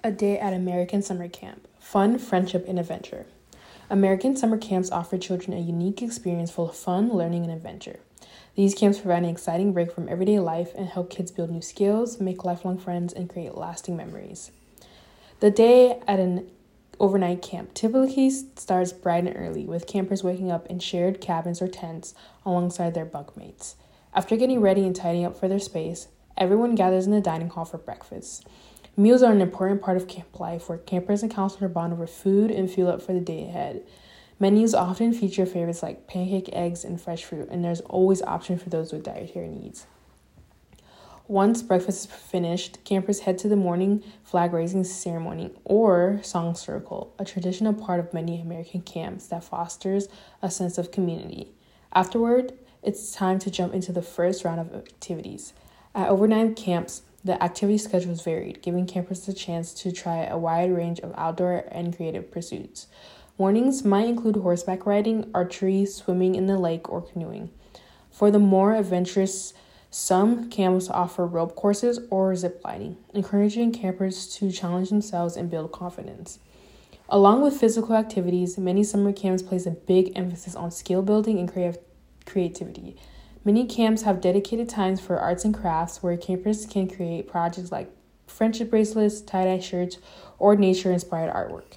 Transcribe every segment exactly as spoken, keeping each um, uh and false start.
A day at American Summer Camp. Fun, friendship, and adventure. American summer camps offer children a unique experience full of fun, learning, and adventure. These camps provide an exciting break from everyday life and help kids build new skills, make lifelong friends, and create lasting memories. The day at an overnight camp typically starts bright and early, with campers waking up in shared cabins or tents alongside their bunkmates. After getting ready and tidying up for their space, everyone gathers in the dining hall for breakfast. Meals are an important part of camp life, where campers and counselors bond over food and fuel up for the day ahead. Menus often feature favorites like pancake, eggs, and fresh fruit, and there's always option for those with dietary needs. Once breakfast is finished, campers head to the morning flag-raising ceremony, or song circle, a traditional part of many American camps that fosters a sense of community. Afterward, it's time to jump into the first round of activities. At overnight camps, the activity schedule is varied, giving campers the chance to try a wide range of outdoor and creative pursuits. Mornings might include horseback riding, archery, swimming in the lake, or canoeing. For the more adventurous, some camps offer rope courses or zip lining, encouraging campers to challenge themselves and build confidence. Along with physical activities, many summer camps place a big emphasis on skill building and creative creativity. Many camps have dedicated times for arts and crafts, where campers can create projects like friendship bracelets, tie-dye shirts, or nature-inspired artwork.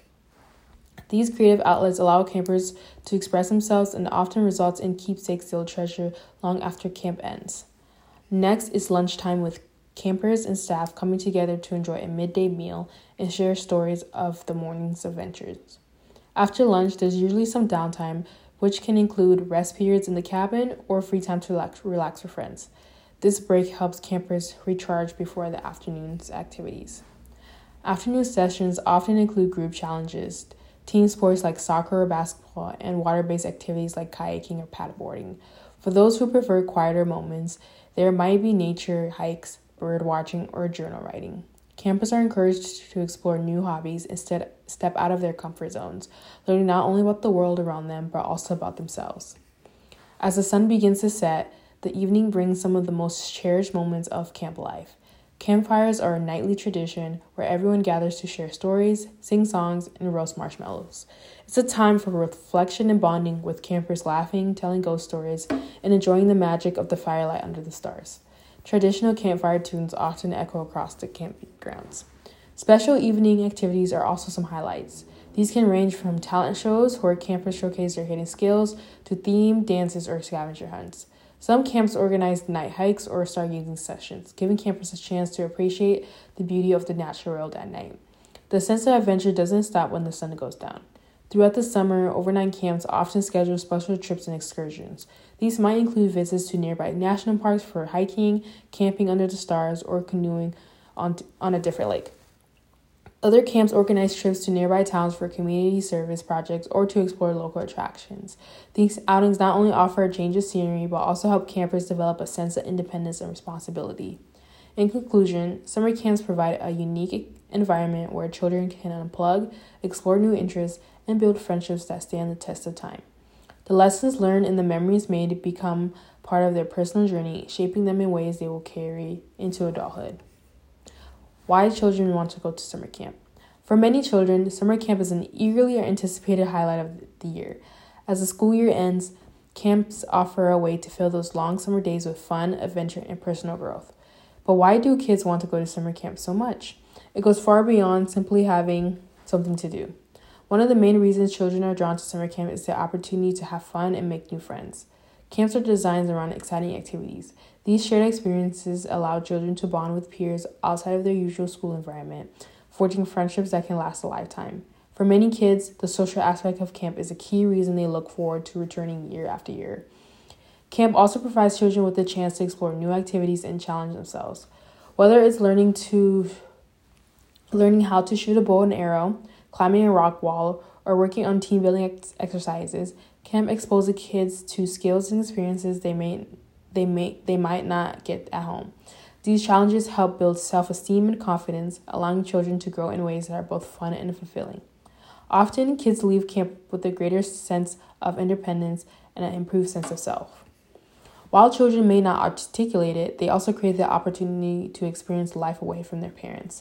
These creative outlets allow campers to express themselves and often results in keepsakes they'll treasure long after camp ends. Next is lunchtime, with campers and staff coming together to enjoy a midday meal and share stories of the morning's adventures. After lunch, there's usually some downtime, which can include rest periods in the cabin or free time to relax, relax with friends. This break helps campers recharge before the afternoon's activities. Afternoon sessions often include group challenges, team sports like soccer or basketball, and water-based activities like kayaking or paddleboarding. For those who prefer quieter moments, there might be nature hikes, bird watching, or journal writing. Campers are encouraged to explore new hobbies and step out of their comfort zones, learning not only about the world around them, but also about themselves. As the sun begins to set, the evening brings some of the most cherished moments of camp life. Campfires are a nightly tradition where everyone gathers to share stories, sing songs, and roast marshmallows. It's a time for reflection and bonding, with campers laughing, telling ghost stories, and enjoying the magic of the firelight under the stars. Traditional campfire tunes often echo across the campgrounds. Special evening activities are also some highlights. These can range from talent shows, where campers showcase their hidden skills, to themed dances or scavenger hunts. Some camps organize night hikes or stargazing sessions, giving campers a chance to appreciate the beauty of the natural world at night. The sense of adventure doesn't stop when the sun goes down. Throughout the summer, overnight camps often schedule special trips and excursions. These might include visits to nearby national parks for hiking, camping under the stars, or canoeing on, on a different lake. Other camps organize trips to nearby towns for community service projects or to explore local attractions. These outings not only offer a change of scenery, but also help campers develop a sense of independence and responsibility. In conclusion, summer camps provide a unique environment where children can unplug, explore new interests, and build friendships that stand the test of time. The lessons learned and the memories made become part of their personal journey, shaping them in ways they will carry into adulthood. Why children want to go to summer camp? For many children, summer camp is an eagerly anticipated highlight of the year. As the school year ends, camps offer a way to fill those long summer days with fun, adventure, and personal growth. But why do kids want to go to summer camp so much? It goes far beyond simply having something to do. One of the main reasons children are drawn to summer camp is the opportunity to have fun and make new friends. Camps are designed around exciting activities. These shared experiences allow children to bond with peers outside of their usual school environment, forging friendships that can last a lifetime. For many kids, the social aspect of camp is a key reason they look forward to returning year after year. Camp also provides children with the chance to explore new activities and challenge themselves. Whether it's learning to learning how to shoot a bow and arrow, climbing a rock wall, or working on team-building ex- exercises, camp exposes kids to skills and experiences they may they may they might not get at home. These challenges help build self-esteem and confidence, allowing children to grow in ways that are both fun and fulfilling. Often, kids leave camp with a greater sense of independence and an improved sense of self. While children may not articulate it, they also create the opportunity to experience life away from their parents.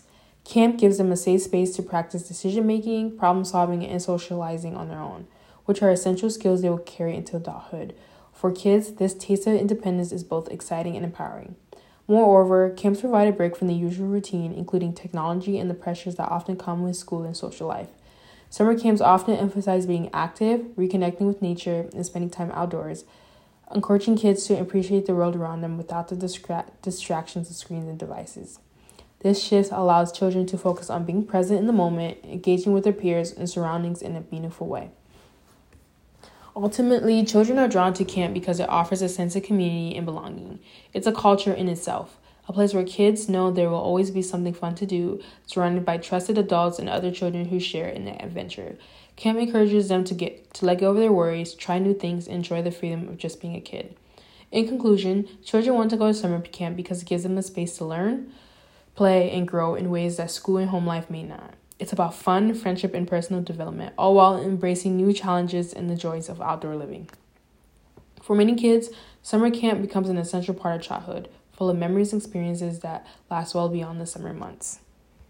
Camp gives them a safe space to practice decision-making, problem-solving, and socializing on their own, which are essential skills they will carry into adulthood. For kids, this taste of independence is both exciting and empowering. Moreover, camps provide a break from the usual routine, including technology and the pressures that often come with school and social life. Summer camps often emphasize being active, reconnecting with nature, and spending time outdoors, encouraging kids to appreciate the world around them without the distra- distractions of screens and devices. This shift allows children to focus on being present in the moment, engaging with their peers and surroundings in a meaningful way. Ultimately, children are drawn to camp because it offers a sense of community and belonging. It's a culture in itself, a place where kids know there will always be something fun to do, surrounded by trusted adults and other children who share in the adventure. Camp encourages them to get to let go of their worries, try new things, and enjoy the freedom of just being a kid. In conclusion, children want to go to summer camp because it gives them a space to learn, play, and grow in ways that school and home life may not. It's about fun, friendship, and personal development, all while embracing new challenges and the joys of outdoor living. For many kids, summer camp becomes an essential part of childhood, full of memories and experiences that last well beyond the summer months.